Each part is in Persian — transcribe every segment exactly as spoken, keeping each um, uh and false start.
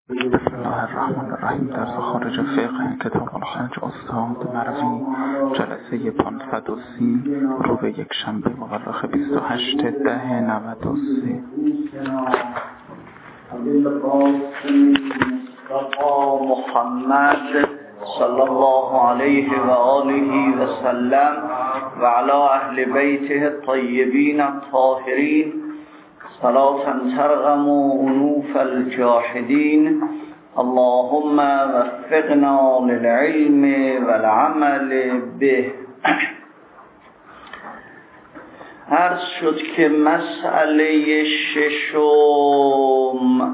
بسم الله الرحمن الرحیم. درس خارج فقه کتاب الحج استاد مروی جلسه پانصد و سی رو به یک شنبه مورخ بیست و هشت ده نود و سه. محمد صلی الله علیه و آله و سلم و علی اهل بیته الطیبین الطاهرین صلاة ترغم انوف الجاحدین. اللهم وفقنا للعلم والعمل به. عرض شد که مسئله ششم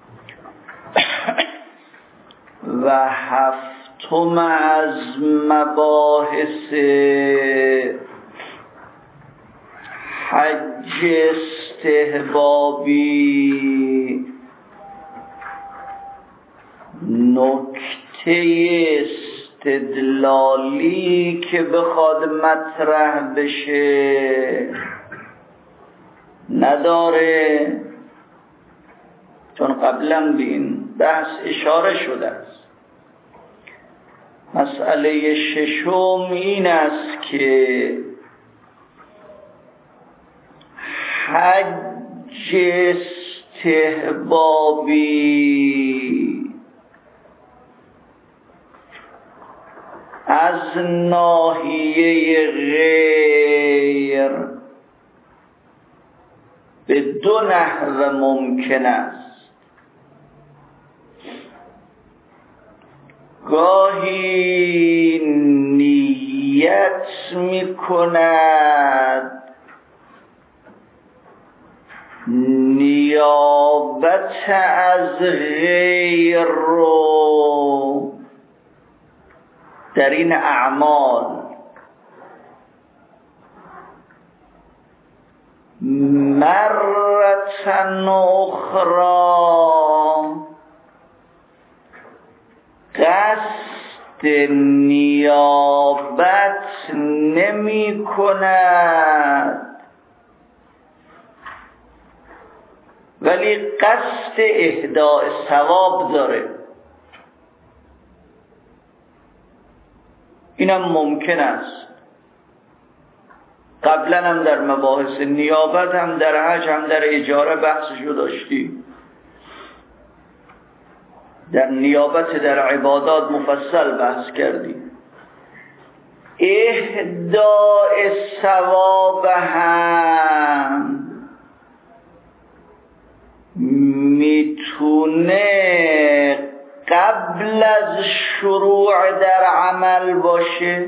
و هفتم از مباحث حج استحبابی نکته استدلالی که بخواد مطرح بشه نداره، چون قبلا به این بحث اشاره شده است. مسئله ششم این است که حج استحبابی از ناحیه غیر به دو نحو ممکن است. گاهی نیت می کند نیابت از غیر رو در این اعمال، مرتن اخرى قصد نیابت نمی کند ولی قصد اهداء ثواب داره. اینم ممکن است. قبلا هم در مباحث نیابت هم در حج هم در اجاره بحثشو داشتیم. در نیابت در عبادات مفصل بحث کردیم. اهداء ثواب هم میتونه قبل از شروع در عمل باشه،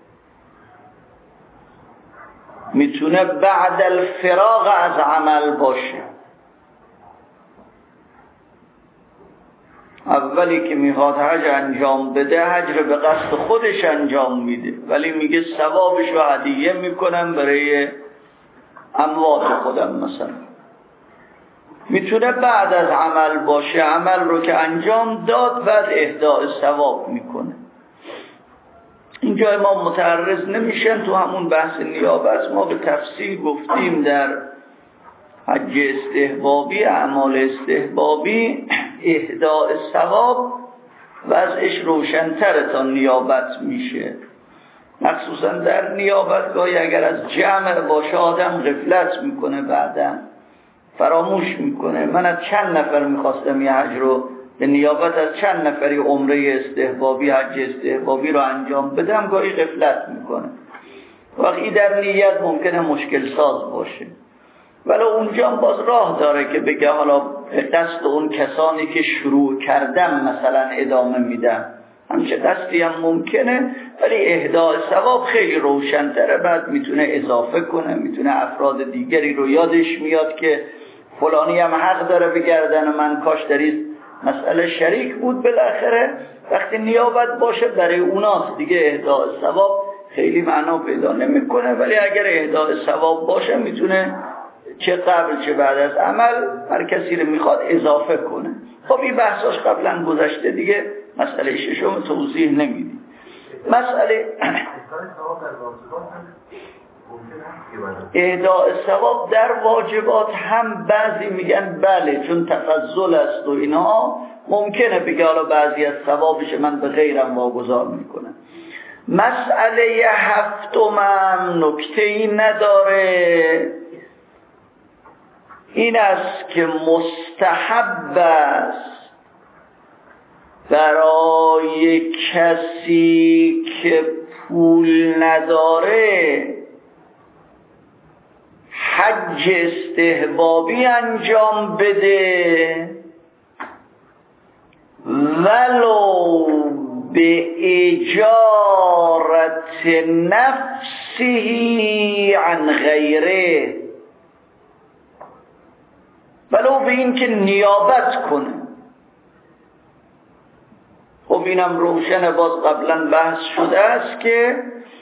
میتونه بعد الفراغ از عمل باشه. اولی که میخواد حج انجام بده حج رو به قصد خودش انجام میده، ولی میگه ثوابش رو هدیه میکنم برای اموات خودم. مثلا میتونه بعد از عمل باشه، عمل رو که انجام داد بعد اهداء ثواب میکنه. اینجا ما متعرض نمیشن. تو همون بحث نیابت ما به تفصیل گفتیم در حج استحبابی، اعمال استحبابی، اهداء ثواب وضعش روشن‌تر تا نیابت میشه. مخصوصا در نیابت گاهی اگر از جمع باشه آدم غفلت میکنه، بعداً فراموش میکنه. من از چند نفر میخواستم یه حج رو به نیابت از چند نفری عمره استحبابی، حج استحبابی رو انجام بدم، گاهی غفلت میکنه. وقتی در نیت ممکنه مشکل ساز باشه، ولی اونجا باز راه داره که بگه حالا قصد اون کسانی که شروع کردم مثلا ادامه میدم، همچه قصدی هم ممکنه، ولی اهداء ثواب خیلی روشن‌تره. بعد میتونه اضافه کنه، میتونه افراد دیگری رو یادش میاد که فلانی هم حق داره بگردن و من کاش در این مسئله شریک بود. بالاخره وقتی نیابت باشه برای اوناست دیگه، اهداء ثواب خیلی معنا پیدا نمیکنه. ولی اگر اهداء ثواب باشه میتونه چه قبل چه بعد از عمل هر کسی رو میخواد اضافه کنه. خب این بحثاش قبلا گذشته دیگه، مسئله ششم توضیح نمیدیم. مسئله اهداء ثواب در واجبات هم بعضی میگن بله چون تفضل است و اینها ممکنه بگه حالا بعضی از ثوابش من به غیرم واگذار میکنم. مسئله هفتمم نکته‌ای نداره، این است که مستحب است برای کسی که پول نداره حج استحبابی انجام بده ولو به اجارت نفسه عن غیره، ولو به این که نیابت کنه. خب اینم روشنه، باز قبلا بحث شده است که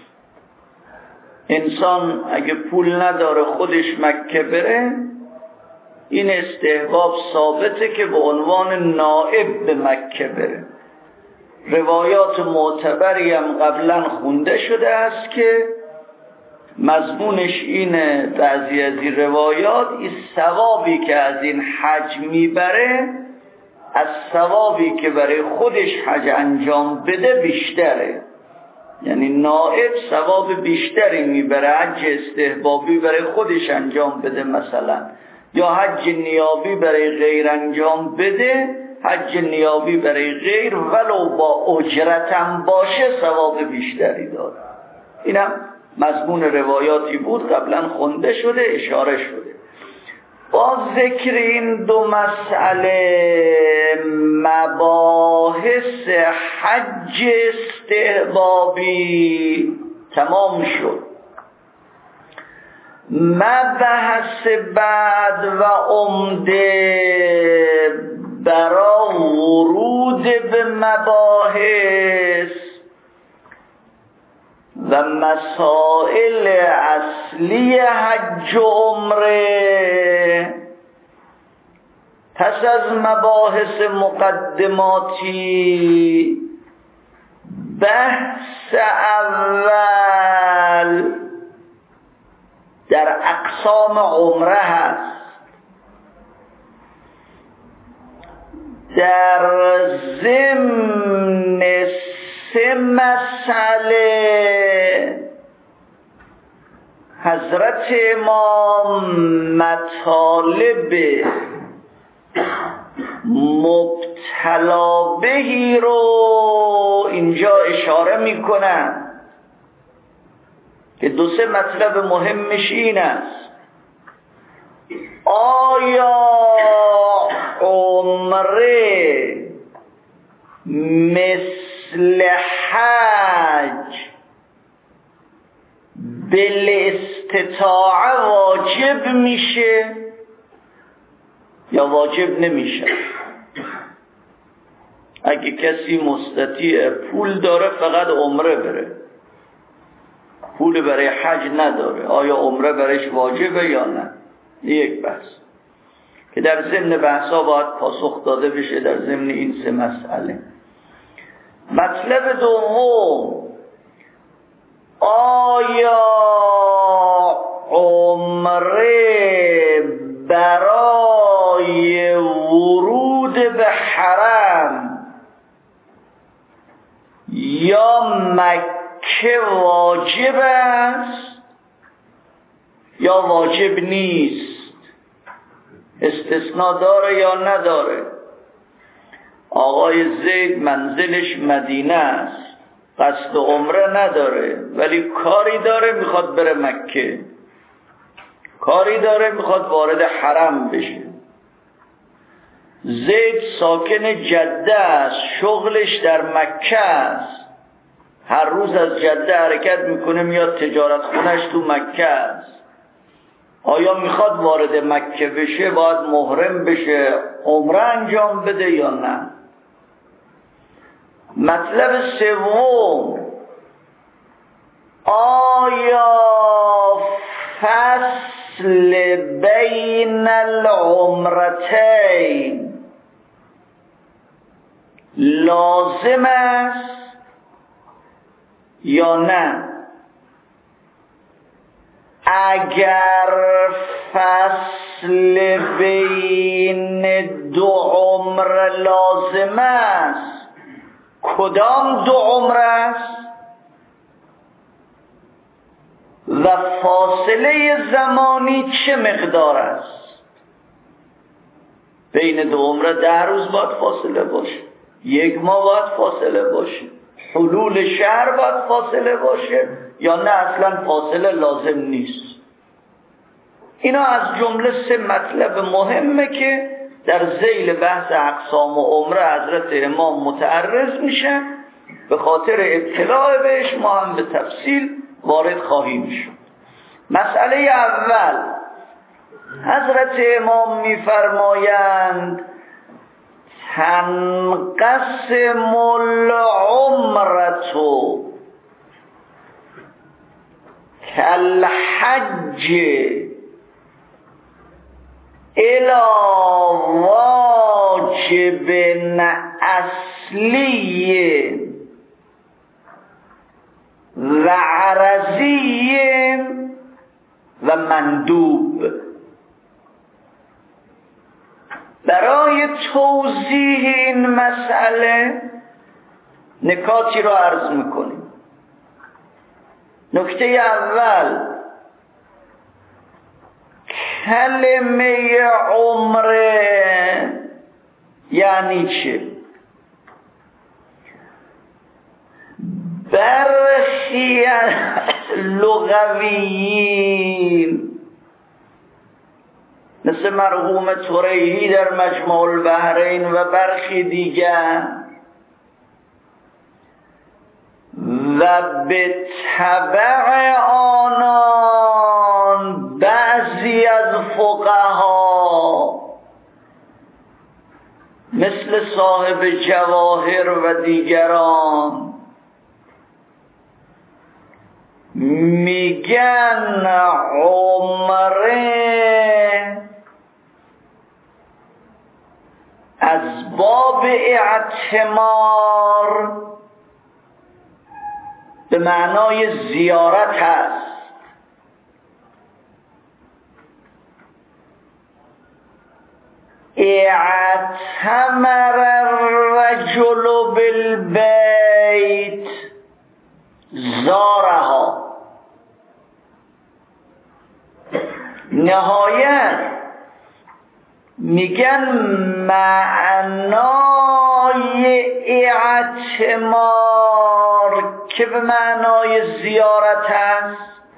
انسان اگه پول نداره خودش مکه بره، این استحباب ثابته که به عنوان نائب به مکه بره. روایات معتبری هم قبلا خونده شده است که مضمونش اینه، بعضی از این روایات این ثوابی که از این حج میبره از ثوابی که برای خودش حج انجام بده بیشتره، یعنی نائب ثواب بیشتری میبره حج استحبابی برای خودش انجام بده مثلا، یا حج نیابی برای غیر انجام بده، حج نیابی برای غیر ولو با اجرتم باشه ثواب بیشتری داره. اینم مضمون روایاتی بود قبلا خونده شده اشاره شده. با ذکر این دو مسئله مباحث حج استحبابی تمام شد. مبحث بعد و عمده برای ورود به مباحث و مسائل اصلی حج و عمره پس از مباحث مقدماتی بحث اول در اقسام عمره هست. در ضمن سه مسئله حضرت امام مطالب مبتلا بهی رو اینجا اشاره میکنن که دو سه مطلب مهمش این است: آیا عمره مثل حج بالاستطاعه واجب میشه یا واجب نمیشه؟ اگه کسی مستطیع پول داره فقط عمره بره، پول برای حج نداره، آیا عمره برایش واجبه یا نه؟ یک بحث که در ضمن بحثا باید پاسخ داده بشه در ضمن این سه مسئله. مطلب دوم: آیا عمره برای ورود به حرم یا مکه واجب است یا واجب نیست؟ استثناء داره یا نداره؟ آقای زید منزلش مدینه است، قصد عمره نداره ولی کاری داره میخواد بره مکه، کاری داره میخواد وارد حرم بشه. زید ساکن جده است، شغلش در مکه است، هر روز از جده حرکت میکنه میاد تجارت خونش تو مکه است. آیا میخواد وارد مکه بشه باید محرم بشه عمره انجام بده یا نه؟ مطلب سوم: آیا فصل بین العمرتین لازم است یا نه؟ اگر فصل بین دو عمر لازم است، کدام دو عمر است و فاصله زمانی چه مقدار است؟ بین دو عمر ده روز باید فاصله باشه، یک ماه باید فاصله باشه، حلول شهر باید فاصله باشه، یا نه اصلا فاصله لازم نیست. اینا از جمله سه مطلب مهمه که در ذیل بحث اقسام و عمره حضرت امام متعرض میشه. به خاطر اطلاع بهش ما هم به تفصیل وارد خواهیم شد. مسئله اول، حضرت امام میفرمایند تنقسم العمرة كالحج الى واجب اصلی و عرضی و مندوب. برای توضیح این مسئله نکاتی رو عرض میکنیم. نکته اول، کلمه عمره یعنی چه؟ برخی لغویین مثل مرحوم طریحی در مجمع البحرین و برخی دیگر و به تبع آنان بعضی از فقها مثل صاحب جواهر و دیگران میگن عمره از باب اعتمار به معنای زیارت هست. اعتمر الرجل بالبیت زارها. نهایت میگن معنای اعتمار که به معنای زیارت است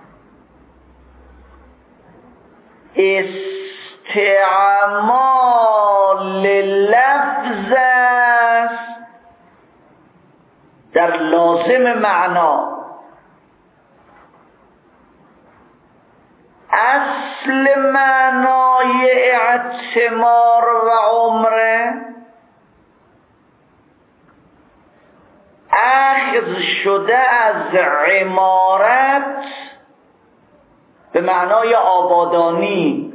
استعمال لفظ است در لازم معنا. اصل معنای اعتمار و عمره اخذ شده از عمارت به معنای آبادانی،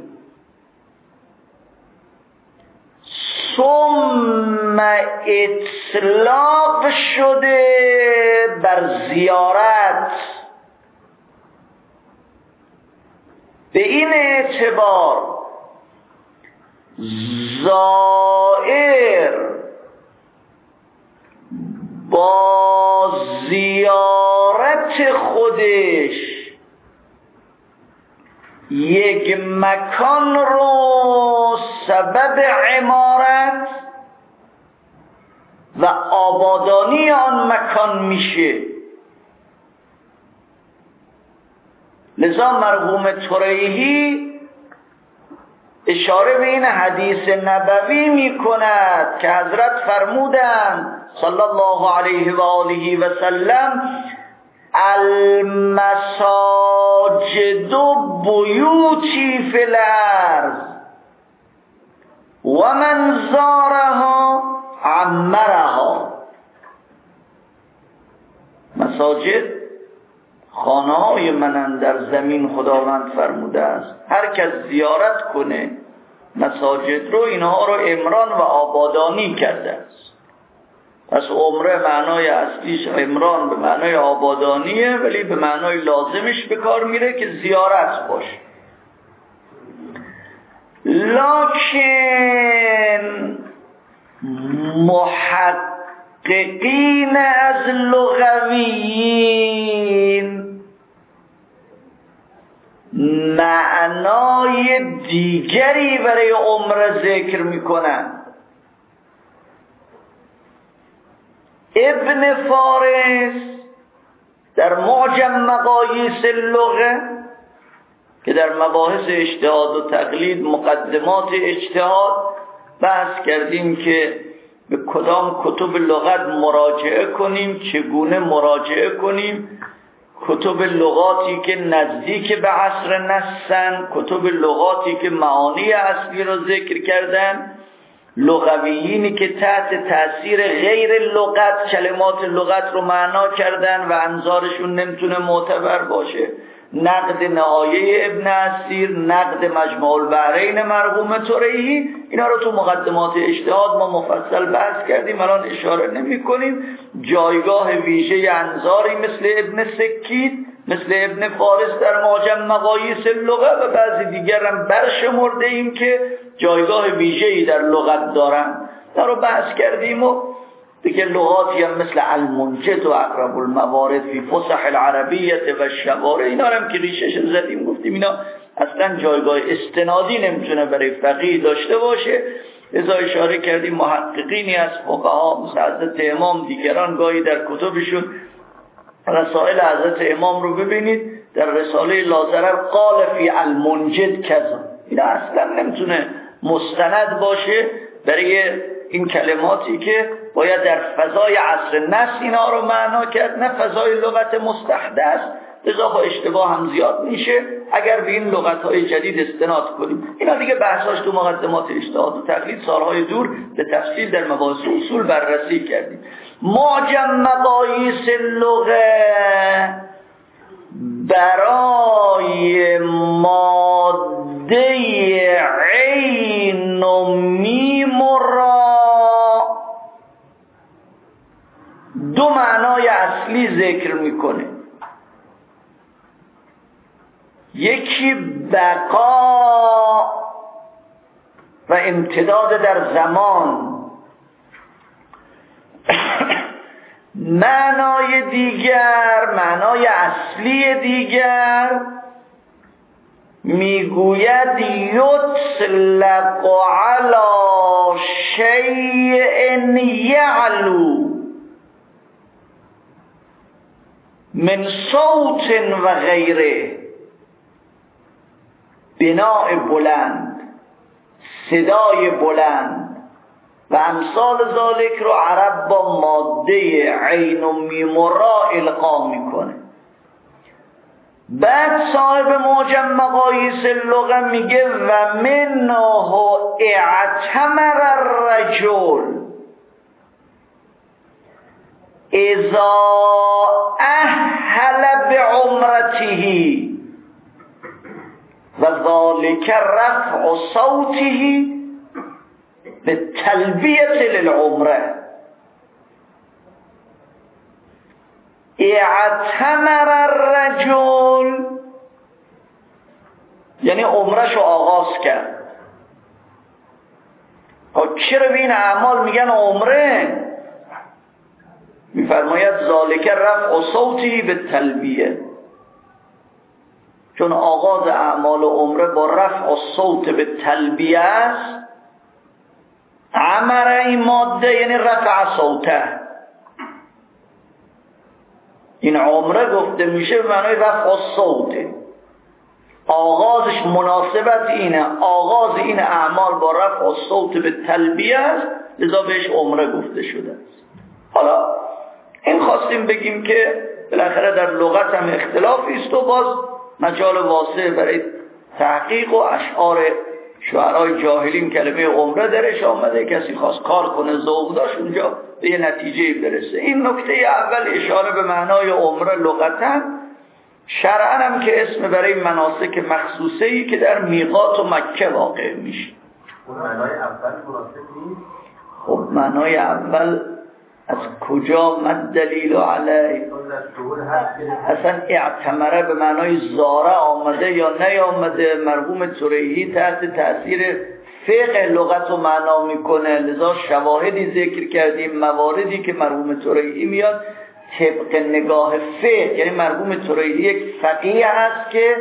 ثم اطلاق شده بر زیارت. به این اعتبار زائر با زیارت خودش یک مکان رو سبب عمارت و آبادانی آن مکان میشه. لذا مرحوم طریحی اشاره به این حدیث نبوی می کند که حضرت فرمودند صلی الله علیه و آله و سلم المساجد بیوتی فی الارض و من زارها عمرها. مساجد خانه های من در زمین خداوند فرموده است هر کس زیارت کنه مساجد رو، اینها رو عمران و آبادانی کرده است. پس عمره معنای اصلیش عمران به معنای آبادانیه، ولی به معنای لازمش به کار میره که زیارت باشه. لکن محققین از لغویین معنای دیگری برای عمره ذکر میکنن. ابن فارس در معجم مقاییس اللغه که در مباحث اجتهاد و تقلید مقدمات اجتهاد بحث کردیم که به کدام کتب لغت مراجعه کنیم، چگونه مراجعه کنیم، کتب لغاتی که نزدیک به عصر نسن، کتب لغاتی که معانی اصلی را ذکر کردن، لغویینی که تحت تأثیر غیر لغت کلمات لغت رو معنا کردن و انظارشون نمیتونه معتبر باشه، نقد نهایه ابن اسیر، نقد مجموع البحرین مرحوم طریحی، اینا رو تو مقدمات اجتهاد ما مفصل بحث کردیم، الان اشاره نمی کنیم. جایگاه ویژه انظاری مثل ابن سکید، مثل ابن فارس در معجم مقاییس اللغه و بعضی دیگر هم برشمرده ایم که جایگاه ویژه‌ای در لغت دارن، در رو بحث کردیم. و دیگه لغاتی هم مثل المنجد و اقرب الموارد فی فصح العربیت و الشوارع، اینا هم که ریشش زدیم گفتیم اینا اصلا جایگاه استنادی نمیتونه برای فقیه داشته باشه. لذا اشاره کردیم محققینی از فقها مثل حضرت امام، دیگران گاهی در کتبشون رسائل حضرت امام رو ببینید، در رساله لازرر قال فی المنجد کذا، اینا اصلا نمیتونه مستند باشه برای این کلماتی که باید در فضای عصر نس اینا رو معنا کرد، نه فضای لغت مستحدث. لذا با اشتباه هم زیاد میشه اگر به این لغت‌های جدید استناد کنیم. اینا دیگه بحثاش تو مقدمات اجتهاد و تقلید سالهای دور به تفصیل در مباحث اصول بررسی کردیم. معجم مقاییس اللغه برای ماده عین و میم و را دو معنای اصلی ذکر میکنه. یکی بقا و امتداد در زمان، معنای دیگر، معنای اصلی دیگر میگوید یطلق علی شیء یعلو من صوت و غیره، بناء بلند، صدای بلند و امثال ذالک رو عرب با ماده عین و میم و را القا میکنه. بعد صاحب معجم مقاییس اللغه میگه و منه اعتمر الرجل اذا اهل بعمرته و ذالک رفع صوته به تلبیه للعمره. اعتمر الرجل یعنی عمرهشو آغاز کرد. چرا به این اعمال میگن عمره؟ میفرماید ذالک رفع صوتی به تلبیه، چون آغاز اعمال عمره با رفع صوت به تلبیه است. عمر این ماده یعنی رفع صوته، این عمره گفته میشه به معنای رفع صوته، آغازش مناسبت اینه، آغاز این اعمال با رفع صوت به تلبیه است، لذا بهش عمره گفته شده است. حالا این خواستیم بگیم که بالاخره در لغت هم اختلافی است و باز مجال واسع برای تحقیق و اشعار شعرهای جاهلین کلمه عمره درش آمده، کسی خواست کار کنه ذوق داشت اونجا به یه نتیجه برسه. این نکته اول اشاره به معنای عمره لغتا، شرعا هم که اسم برای مناسک مخصوصه‌ای که در میقات و مکه واقع میشه. اون معنای اول مناسک نیست؟ خب معنای اول از کجا مد دلیل علیه؟ اصلا اعتمره به معنای زاره آمده یا نیامده. مرحوم طریحی تحت تأثیر فقه لغت رو معنا میکنه، لذا شواهدی ذکر کردیم، مواردی که مرحوم طریحی میاد طبق نگاه فقه، یعنی مرحوم طریحی یک فقیه است که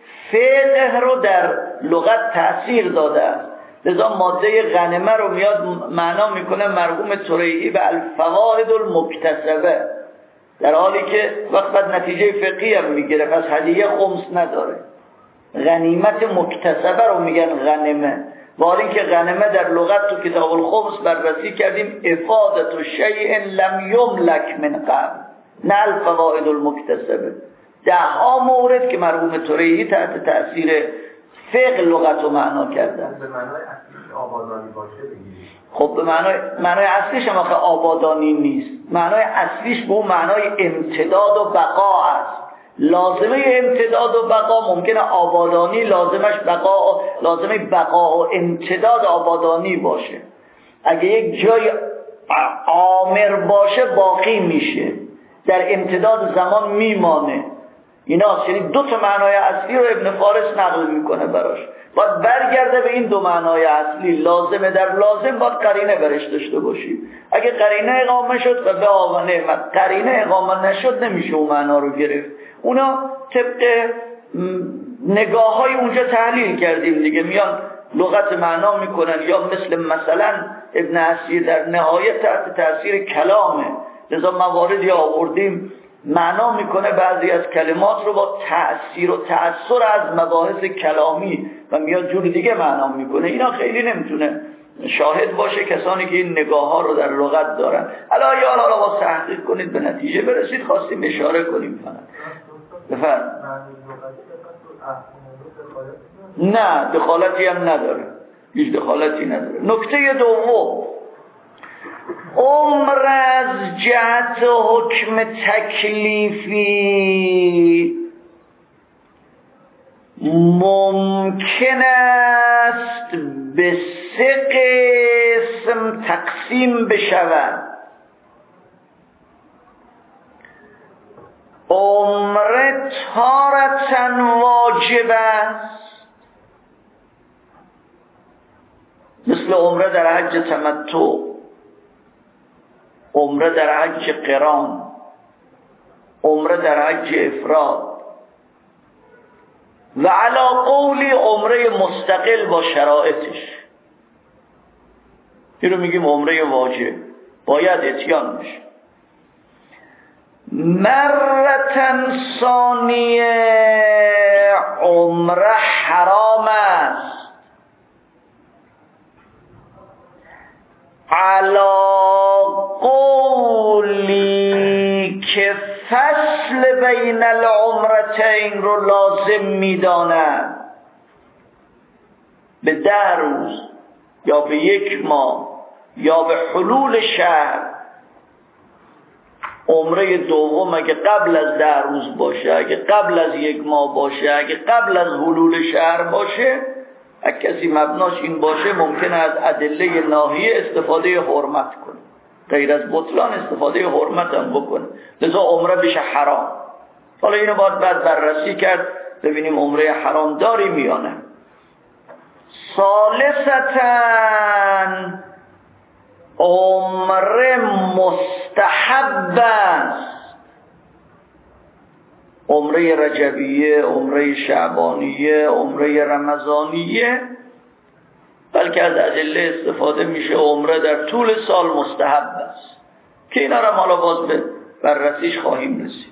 فقه رو در لغت تأثیر داده است، لذا ماده غنمه رو میاد معنا میکنه مرحوم طریحی به الفواید المکتسبه، در حالی که وقت بعد نتیجه فقهی هم میگیره، پس هدیه خمس نداره. غنیمت مکتسبه رو میگن غنمه، و حالا اینکه غنمه در لغت تو کتاب الخمس بررسی کردیم افادت شیء لم یملک من قبل، نه الفواید المکتسبه. ده ها مورد که مرحوم طریحی تحت تأثیر فقه لغت رو معنا کردن. به معنای اصلیش آبادانی باشه بگیرید. خب به معنای معنای اصلیش هم آخه آبادانی نیست، معنای اصلیش به اون معنای امتداد و بقا است. لازمه امتداد و بقا ممکنه آبادانی لازمش بقا، لازمه بقا و امتداد آبادانی باشه. اگه یک جای عامر باشه باقی میشه، در امتداد زمان میمانه. اینا یعنی دو تا معنای اصلی رو ابن فارس نقل میکنه براش، باید برگرده به این دو معنای اصلی. لازمه در لازم باید قرینه برش داشته باشی، اگه قرینه اقامه شد و به آقا نعمت، قرینه اقامه نشد نمیشه اون معنا رو گرفت. اونا طبق نگاه های اونجا تحلیل کردیم دیگه، میان لغت معنا میکنن، یا مثل مثلا ابن اسیر در نهایت تحت تأثیر کلامه، لذا مواردی آوردیم معنا میکنه بعضی از کلمات رو با تأثیر و تأثیر از مباحث کلامی و میاد جور دیگه معنا میکنه. اینا خیلی نمیتونه شاهد باشه کسانی که این نگاه ها رو در لغت دارن. حالا یا حالا با تحقیق کنید به نتیجه برسید، خواستیم اشاره کنیم فقط. بفرم. نه دخالتی هم نداره، هیچ دخالتی نداره. نکته دوم، عمر از جهت حکم تکلیفی ممکن است به سه قسم تقسیم بشود. عمر تارة واجب است، مثل عمره در حج تمتع، عمره در حج قران، عمره در حج افراد، و علی قولی عمره مستقل با شرایطش. این رو میگیم عمره واجب، باید اتیان بشه. مرتن ثانیه عمره حرام است، علا قولی که فصل بین العمرتین رو لازم میداند، به ده روز یا به یک ماه یا به حلول شهر. عمره دوم اگه قبل از ده روز باشه، اگه قبل از یک ماه باشه، اگه قبل از حلول شهر باشه، اگه کسی مبناش این باشه ممکنه از ادله ناهیه استفاده حرمت کنه، غیر از بطلان استفاده حرمت هم بکنه، لذا عمره بشه حرام. حالا اینو باید بعد بررسی کرد ببینیم عمره حرام داریم یا نه. ثالثتاً عمره مستحب است، عمره رجبیه، عمره شعبانیه، عمره رمضانیه، بلکه از ادله استفاده میشه عمره در طول سال مستحب است که اینا را حالا باز به بررسیش خواهیم رسید.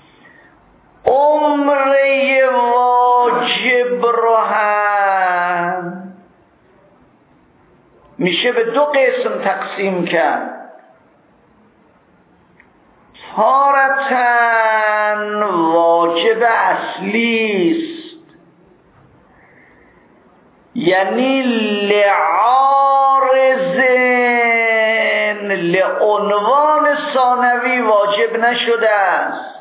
عمره واجب رو هم میشه به دو قسم تقسیم کرد. تارتن واجب اصلی است، یعنی لعارضن لعنوان ثانوی واجب نشده است،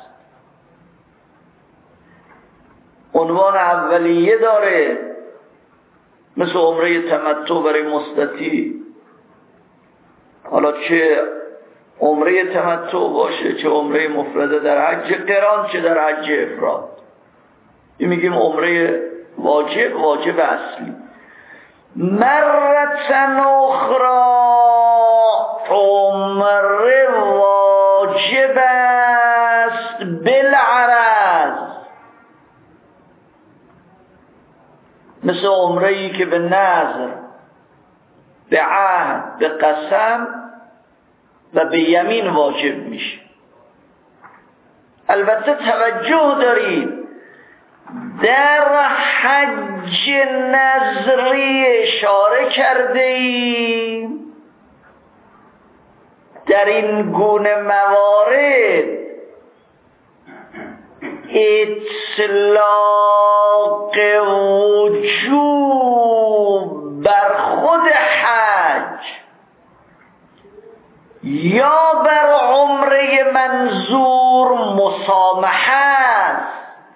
عنوان اولیه داره، مثل عمره تمتع برای مستطیع. حالا چه عمره تمتع باشه چه عمره مفرده در حج قران چه در حج افراد. این میگیم عمره واجب، واجب اصلی. مرتن اخرى عمره واجب است بالعرض، مثل عمره‌ای که به نذر، به عهد، به قسم و به یمین واجب میشه. البته توجه دارید در حج نذری اشاره کرده ایم در این گونه موارد اطلاق وجوب بر خود حج یا بر عمره منظور مسامحه است.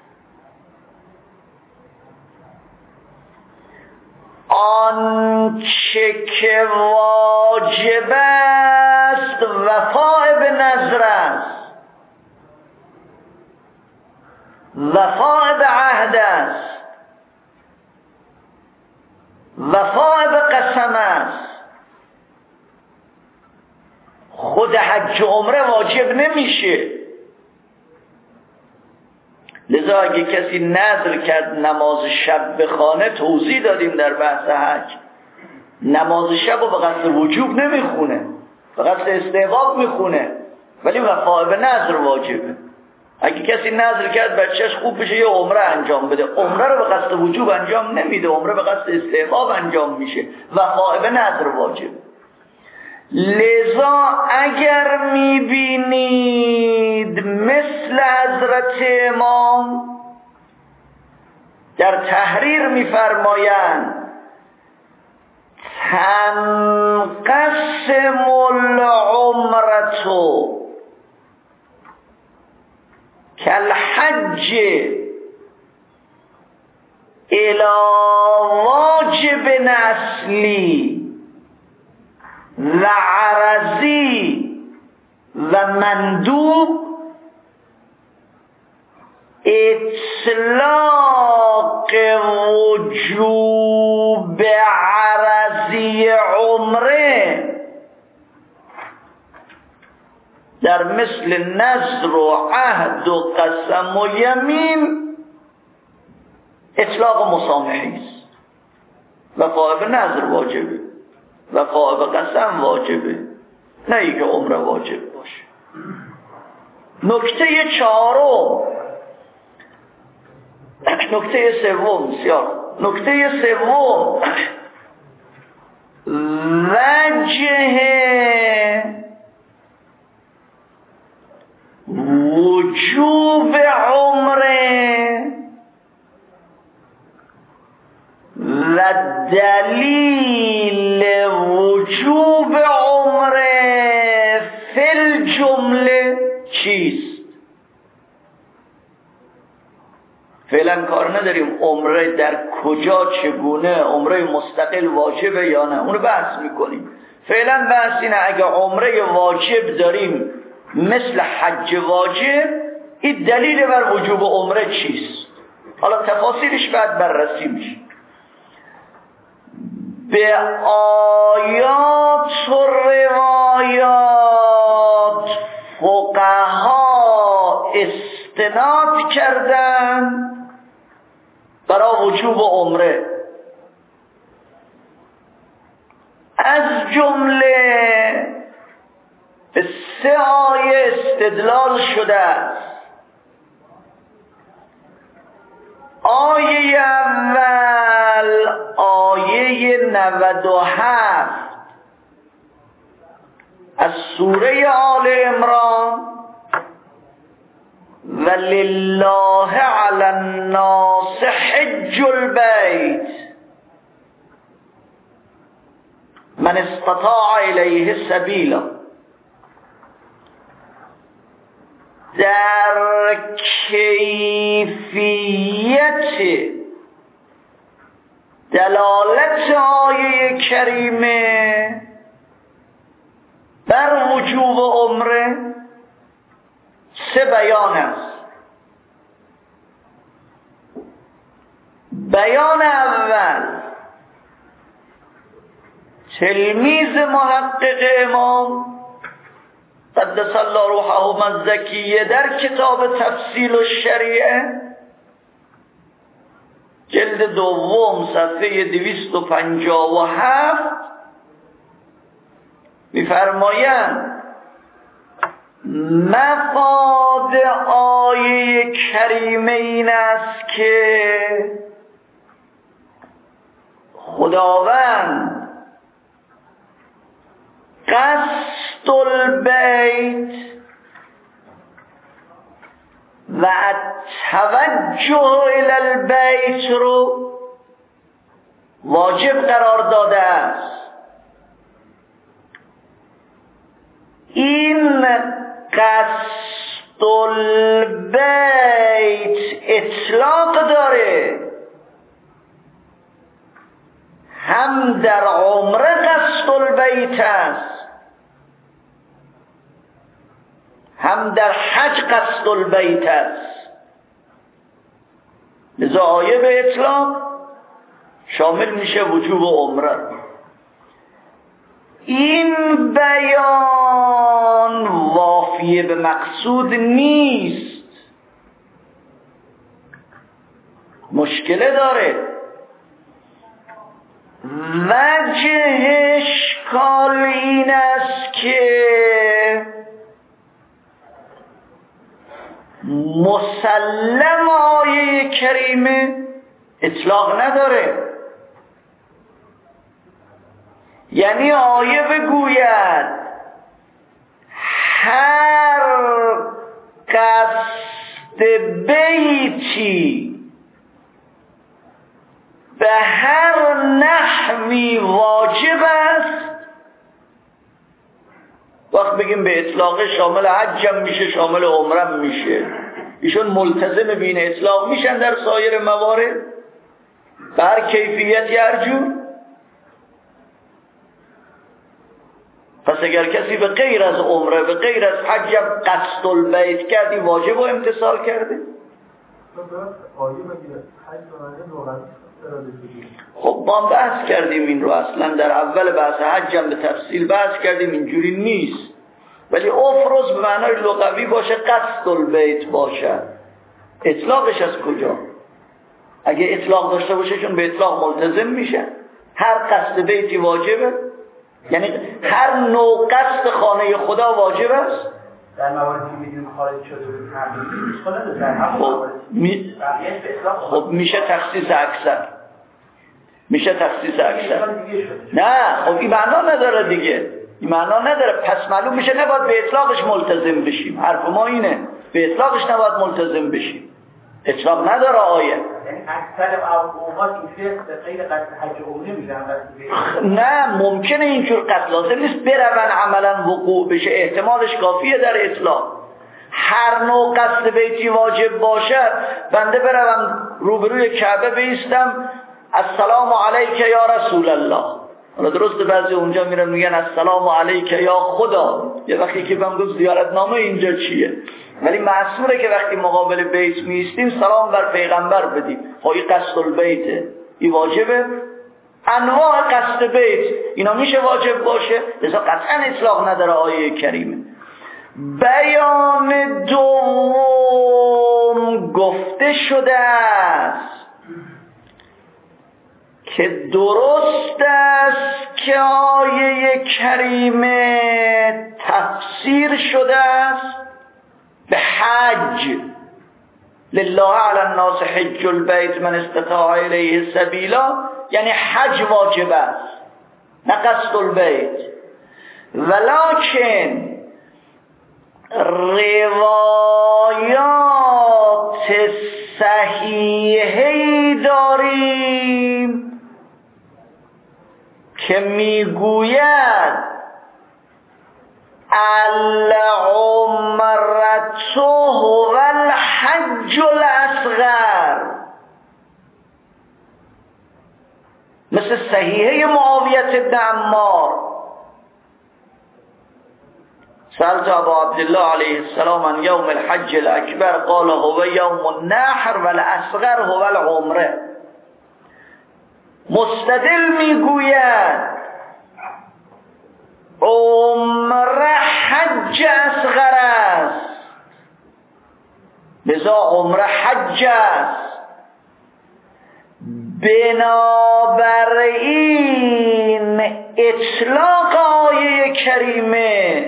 آنچه که واجب است وفاء به نذر است، وفاء به عهد است، وفاء به قسم است. خود حج و عمره واجب نمیشه. لذا اگه کسی نذر کرد نماز شب بخوانه، توضیح دادیم در بحث حج، نماز شب رو به قصد وجوب نمیخونه، به قصد استحباب میخونه، ولی وفا به نذر واجبه. اگه کسی نذر کرد بچهش خوب بشه یه عمره انجام بده، عمره رو به قصد وجوب انجام نمیده، عمره به قصد استحباب انجام میشه، وفا به نذر واجبه. لذا اگر میبینید مثل حضرت امام در تحریر میفرمایند تنقسم العمرة کالحج الی واجب اصلی و عرضی و مندوب، اطلاق وجوب عرضی عمره در مثل نذر و عهد و قسم و یمین اطلاق مسامحی است. وفا به نذر واجبه، وفا به قسم واجبه، نه ای که عمره واجب باشه. نکته چهارم، نکته سوم بسیار نکته سوم وجه وجوب عمره و دلیل وجوب عمره فی الجمله چیست؟ فعلا کار نداریم عمره در کجا چگونه، عمره مستقل واجبه یا نه، اونو بحث میکنیم. فعلا بحث اینه اگه عمره واجب داریم مثل حج واجب، این دلیل بر وجوب عمره چیست؟ حالا تفاصیلش بعد بررسی میشه. به آیات و روایات فقها استناد کردن برای وجوب عمره. از جمله به سه آیه استدلال شده است. آیه اول آیه نود و هفت از سوره آل عمران، ولله علی الناس حج البیت من استطاع الیه سبیلا. در کیفیت دلالت آیه کریمه بر وجوب عمره سه بیان است. بیان اول تلمیذ محقق امام قدس الله روحه الزکیه در کتاب تفصیل الشریعه جلد دوم صفحه دویست و پنجاه و هفت می‌فرمایند مفاد آیه کریمه این است که خداوند قصد البیت و توجه الی البیت رو واجب قرار داده است. این قصد البیت اطلاق داره، هم در عمره قصد البیت است، هم در حج قصد البیت است. لذا آیه به اطلاق شامل میشه وجوب عمره. این بیان وافیه به مقصود نیست، مشکله داره. وجه اشکال این است که مسلم آیه کریمه اطلاق نداره. یعنی آیه بگوید هر قصد بیتی به هر نحوی واجب است. وقت بگیم به اطلاق شامل حجم میشه، شامل عمرم میشه. ایشون ملتزم به این اطلاق میشن در سایر موارد بر کیفیت ارجو. پس اگر کسی به غیر از عمره به غیر از حج قصد البیت کردی واجب و امتثال کرده. خب ما بحث کردیم این رو، اصلا در اول بحث حجم به تفصیل بحث کردیم اینجوری نیست. ولی افرز به معنای لغوی باشه، قصد البیت باشه. اطلاقش از کجا؟ اگه اطلاق داشته باشه چون به اطلاق ملتزم میشه. هر قصد بیتی واجبه، یعنی هر نوع قصد خانه خدا واجب است. در مواردی که میدونیم خارج شده بود تعبیر در هم خب می... خب میشه تخصیص اکثر، میشه تخصیص اکثر. نه خب این معنا نداره دیگه، این معنا نداره. پس معلوم میشه نباید به اطلاقش ملتزم بشیم. حرف ما اینه، به اطلاقش نباید ملتزم بشیم. اطلاق نداره آیه. یعنی اکثر اوقات این به غیر قصد حج عمره میشن. نه ممکنه اینجور قصد لازم نیست برون عملا وقوع بشه، احتمالش کافیه در اطلاق. هر نوع قصد بیتی واجب باشد، بنده بروم روبروی کعبه بیستم السلام علیک یا رسول الله. حالا درسته بعضی اونجا میرن میگن السلام علیک یا خدا، یه وقتی که بهم گفت زیارتنامه اینجا چیه، ولی معصوره که وقتی مقابل بیت میستیم سلام بر پیغمبر بدیم. خب این قصد البیته، این واجبه. انواع قصد بیت اینا میشه واجب باشه، لذا قطعا اطلاق نداره آیه کریمه. بیان دوم گفته شده است که درست است که آیه کریمه تفسیر شده است به حج. لله علی الناس حج البیت من استطاع الیه سبیلا، یعنی حج واجب است نه قصد البیت. ولکن روایات صحیحی داریم که میگوید العمرة هو الحج الاصغر، مثل صحیحه معاویة بن عمار. سألت ابا عبدالله علیه السلام عن یوم الحج الاکبر قال هو یوم النحر والاصغر هو العمره. مستدل میگوید عمره حج اصغر است، لذا عمره حج است. بنابراین اطلاق آیه کریمه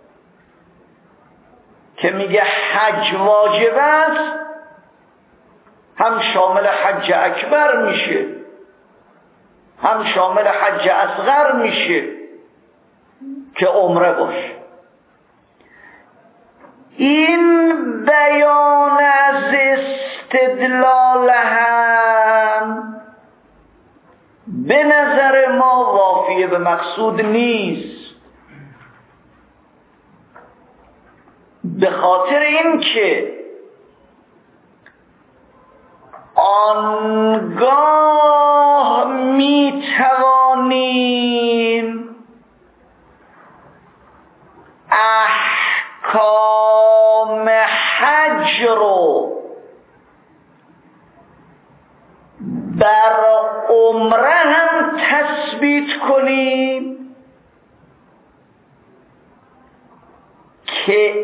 که میگه حج واجب است هم شامل حج اکبر میشه هم شامل حج اصغر میشه که عمره باشه. این بیان از استدلال هم به نظر ما وافیه به مقصود نیست، به خاطر اینکه آنگاه می توانیم احکام حج رو بر عمره هم تثبیت کنیم که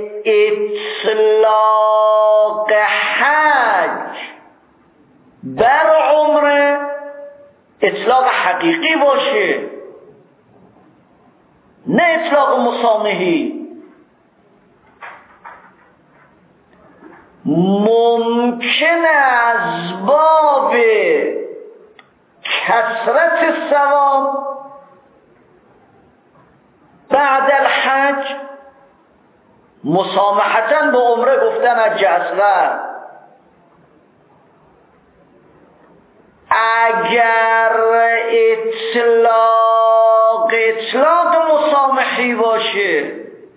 اطلاق حج بر عمره اطلاق حقیقی باشه، نه اطلاق مسامحی. ممکن از باب کثرت ثواب بعد الحج مسامحتاً به عمره گفتن حج اصغر، اگر اطلاق اطلاق مسامحی باشه،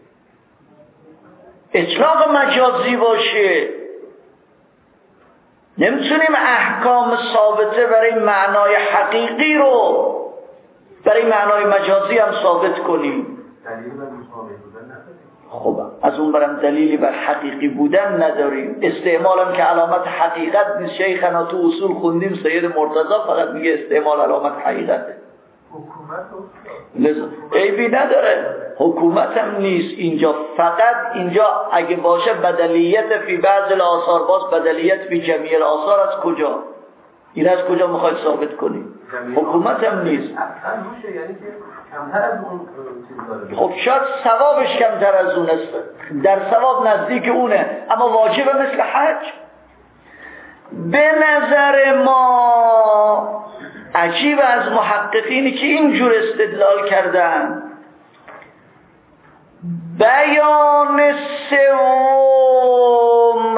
اطلاق مجازی باشه، نمیتونیم احکام ثابته برای معنای حقیقی رو برای معنای مجازی هم ثابت کنیم. خب از اون برم دلیلی بر حقیقی بودن نداریم. استعمال هم که علامت حقیقت نیست. شیخنا تو اصول خوندیم سید مرتضی فقط میگه استعمال علامت حقیقته، لذا عیبی نداره. حکومت هم نیست اینجا، فقط اینجا اگه باشه بدلیت فی بعض الاثار، باز بدلیت فی جمیع الاثار از کجا؟ این از کجا میخواید ثابت کنید؟ حکومت هم نیست. خب شاید ثوابش کمتر از اون است، در ثواب نزدیک اونه، اما واجبه مثل حج. به نظر ما عجیب از محققینی که اینجور استدلال کردن، بیان سوم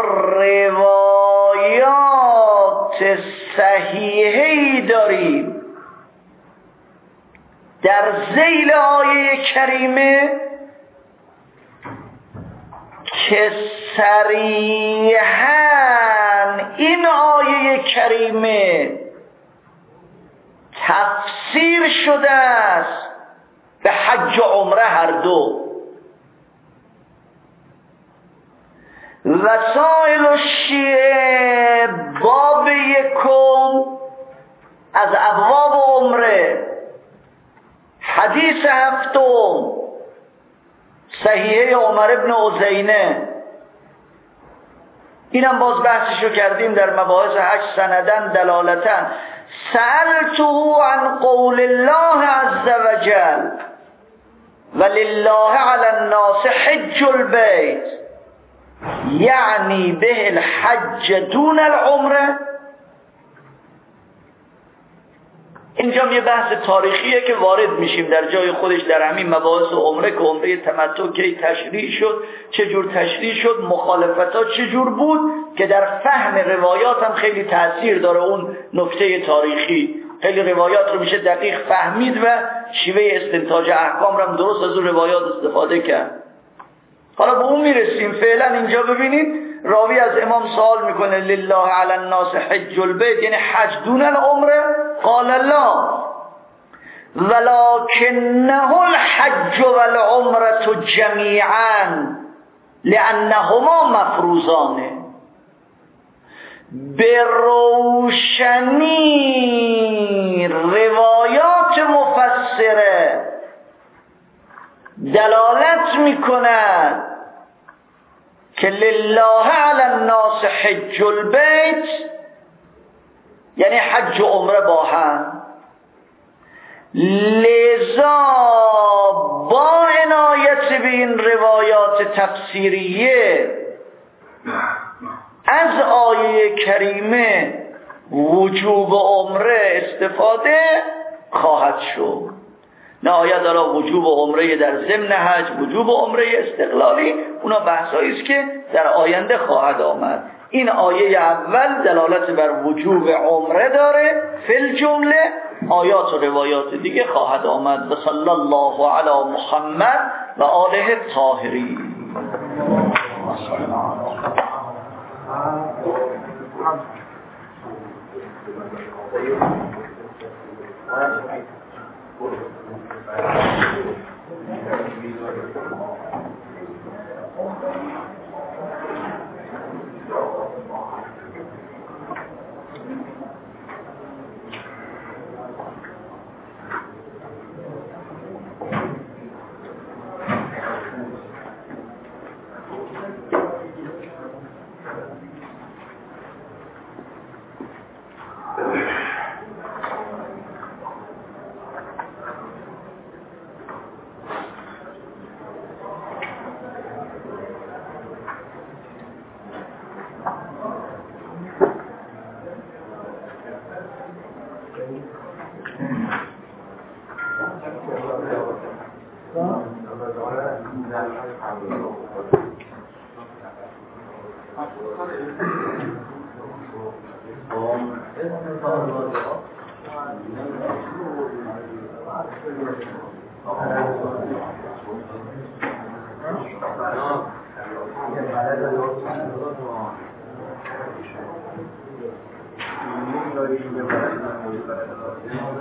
روایات صحیحی داریم در ذیل آیه کریمه که صریحاً این آیه کریمه تفسیر شده است به حج و عمره هر دو. وسائل الشیعه باب یکم از ابواب عمره، حدیث هفتم صحیحه عمر ابن عزینه، اینم باز بحثشو کردیم در مباحث حج سندن دلالتن. سألته عن قول الله عز وجل ولله علی الناس حج البیت یعنی به الحج دون العمره. اینجا یه بحث تاریخیه که وارد میشیم در جای خودش در همین مباحث عمره که عمره تمتع کی تشریع شد، چه جور تشریع شد، مخالفتات چه جور بود، که در فهم روایات هم خیلی تأثیر داره. اون نکته تاریخی خیلی روایات رو میشه دقیق فهمید و شیوه استنتاج احکام رو هم درست از اون روایات استفاده کرد. حالا به اون میرسیم. فعلا اینجا ببینید راوی از امام سوال میکنه لله علی الناس حج البیت، یعنی حج دون العمره؟ قال الله ولکنه الحج والعمرة جمیعا لانهما مفروضان. به روشنی روایات مفسره دلالت میکند که لله علی الناس حج البیت یعنی حج و عمره با هم. لذا با عنایت به این روایات تفسیریه از آیه کریمه وجوب عمره استفاده خواهد شد. نهایت حالا وجوب عمره در ضمن حج، وجوب عمره استقلالی، اونا بحثایی است که در آینده خواهد آمد. این آیه اول دلالت بر وجوب عمره داره فی الجمله، آیات و روایات دیگه خواهد آمد. و صلی الله علی محمد و آله الطاهرین. Thank you.